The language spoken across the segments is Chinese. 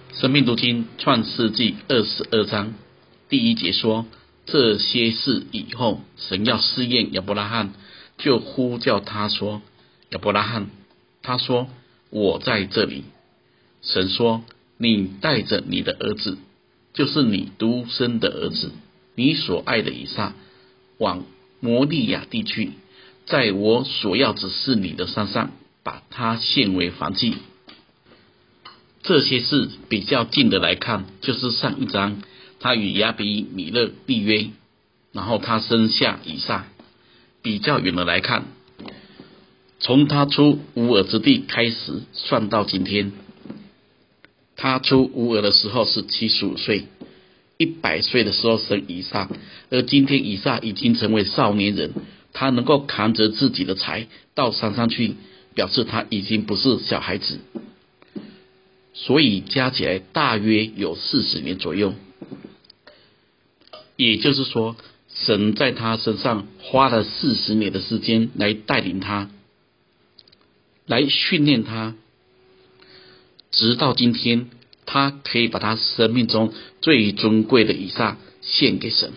生命读经创世纪22章第1节说，这些事以后，神要试验亚伯拉罕，就呼叫他说，亚伯拉罕。他说，我在这里。神说，你带着你的儿子，就是你独生的儿子，你所爱的以撒，往摩利亚地去，在我所要指示你的山上，把他献为燔祭。这些事比较近的来看，就是上一章他与亚比米勒立约，然后他生下以撒。比较远的来看，从他出乌尔之地开始算到今天，他出乌尔的时候是75岁，100岁的时候生以撒，而今天以撒已经成为少年人，他能够扛着自己的柴到山上去，表示他已经不是小孩子，所以加起来大约有40年左右。也就是说，神在他身上花了40年的时间来带领他，来训练他，直到今天他可以把他生命中最尊贵的以撒献给神。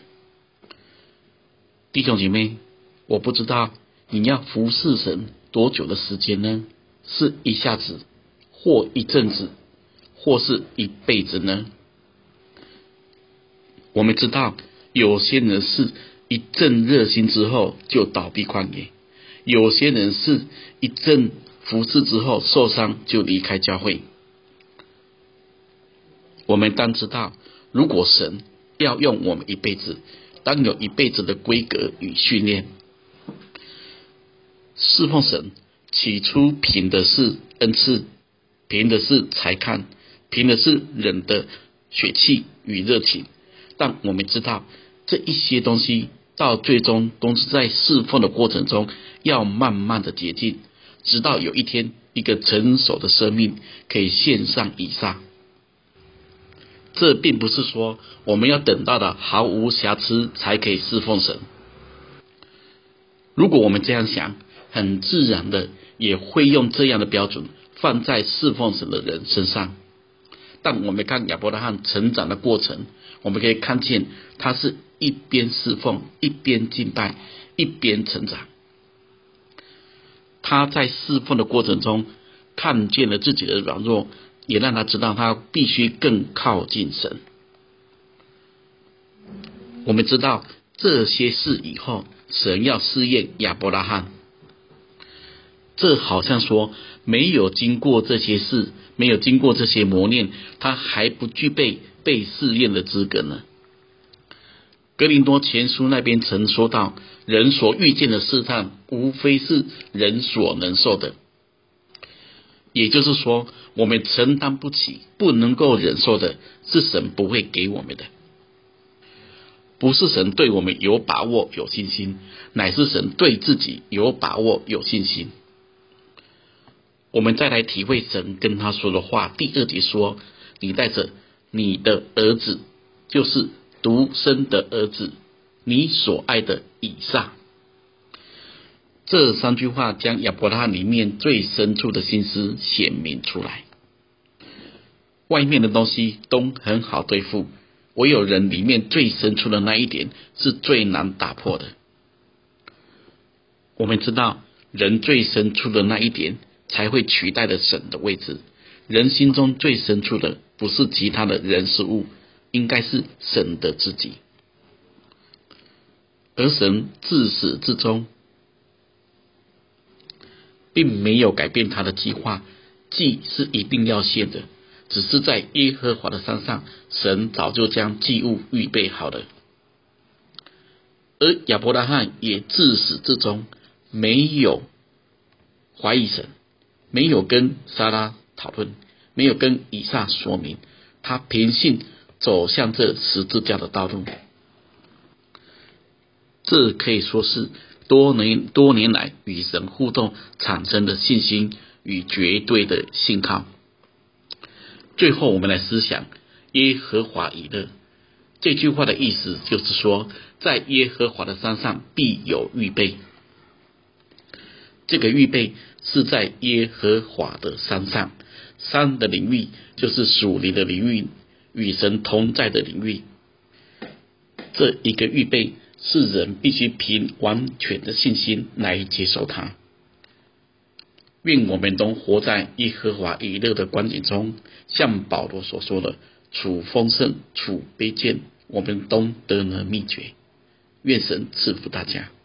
弟兄姐妹，我不知道你要服侍神多久的时间呢？是一下子，或一阵子，或是一辈子呢？我们知道有些人是一阵热心之后就倒闭旷野，有些人是一阵服侍之后受伤就离开教会。我们当知道，如果神要用我们一辈子，当有一辈子的规格与训练。侍奉神起初凭的是恩赐，凭的是才干，凭的是人的血气与热情，但我们知道这一些东西到最终都是在侍奉的过程中要慢慢的洁净，直到有一天一个成熟的生命可以献上以撒。这并不是说我们要等到的毫无瑕疵才可以侍奉神。如果我们这样想，很自然的也会用这样的标准放在侍奉神的人身上。但我们看亚伯拉罕成长的过程，我们可以看见他是一边侍奉，一边敬拜，一边成长。他在侍奉的过程中看见了自己的软弱，也让他知道他必须更靠近神。我们知道这些事以后，神要试验亚伯拉罕。这好像说，没有经过这些事，没有经过这些磨练，他还不具备被试验的资格呢。哥林多前书那边曾说到，人所遇见的试探，无非是人所能受的。也就是说，我们承担不起，不能够忍受的，是神不会给我们的。不是神对我们有把握有信心，乃是神对自己有把握有信心。我们再来体会神跟他说的话。第2节说，你带着你的儿子，就是独生的儿子，你所爱的以撒。这3句话将亚伯拉罕里面最深处的心思显明出来。外面的东西都很好对付，唯有人里面最深处的那一点是最难打破的。我们知道人最深处的那一点才会取代了神的位置。人心中最深处的不是其他的人事物，应该是神的自己。而神自始至终并没有改变他的计划，祭是一定要献的，只是在耶和华的山上，神早就将祭物预备好了。而亚伯拉罕也自始至终没有怀疑神，没有跟撒拉讨论，没有跟以撒说明，他凭信走向这十字架的道路。这可以说是多年来与神互动产生的信心与绝对的信靠。最后我们来思想耶和华以勒这句话的意思，就是说在耶和华的山上必有预备。这个预备是在耶和华的山上， 三的领域就是属灵的领域，与神同在的领域。这一个预备是人必须凭完全的信心来接受它。愿我们都活在耶和华以勒的光景中，像保罗所说的，处丰盛，处卑贱，我们都得了秘诀。愿神赐福大家。